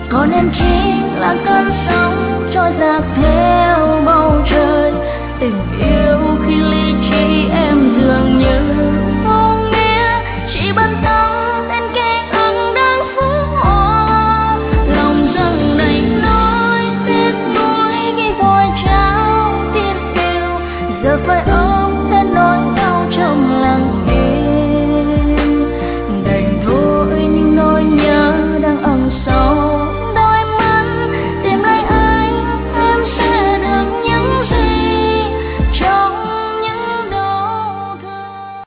còn em chính là cơn sóng trôi dạt theo